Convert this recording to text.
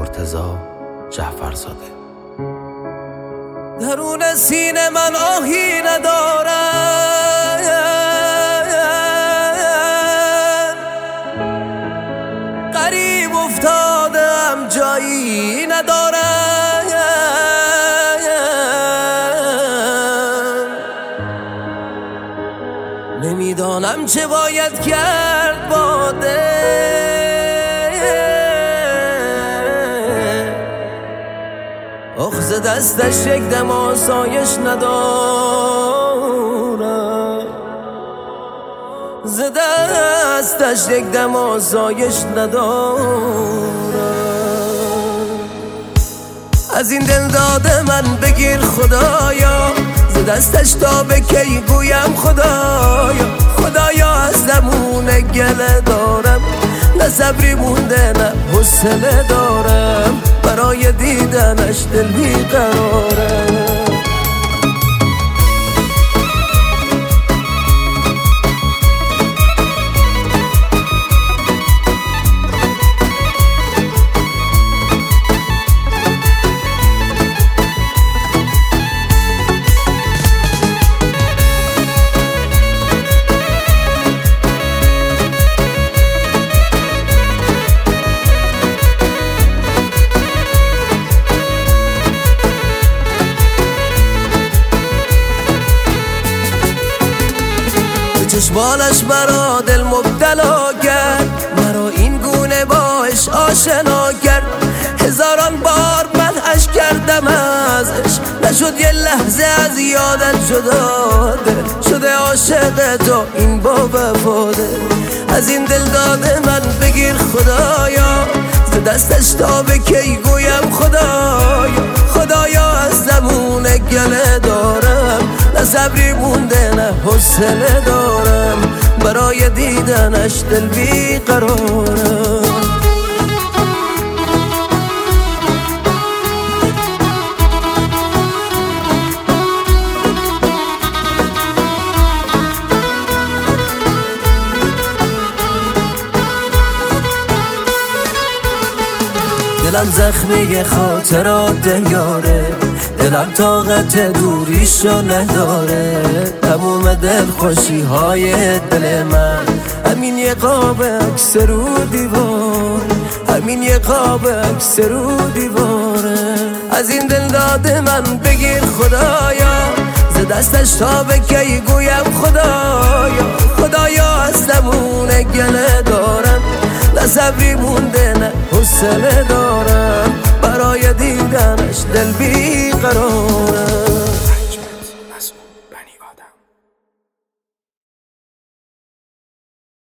مرتضی جعفرزاده. درون سینه من آهی ندارم، غریب افتادم جایی ندارم، نمیدانم چه باید کرد با ز دستش یک دم آسایش ندارم، ز دستش یک دم آسایش ندارم. از این دل داده من بگیر خدایا، ز دستش تا به کی گویم خدایا. خدایا از زمون گله دارم، نه صبری مونده نه حوصله دارم، برای دیدنش دل بیقرارم. چشمانش مرا دل مبتلا کرد، مرا این گونه باش آشنا کرد. هزاران بار من عشق کردم ازش، نشد یه لحظه از یادت جدا. دل شده عاشق تو این با وفاده. از این دل داده من بگیر خدایا، ز دستش تا به کی گویم خدایا. خدایا از زمون گله دارم، نه صبری مونده نه حوصله دارم، برای دیدنش دل بیقرارم. دلم زخمی خاطرات یاره، دلم طاقت دوریشو نداره. تموم دل خوشی های دل من همین یه قاب عکس رو دیوار، همین یه قاب عکس رو دیواره. از این دل داده من بگیر خدایا، ز دستش تا به کی گویم خدایا. خدایا از زمون گله دارم، نه صبری مونده نه حوصله دارم، برای دیدنش دل بیقرارم.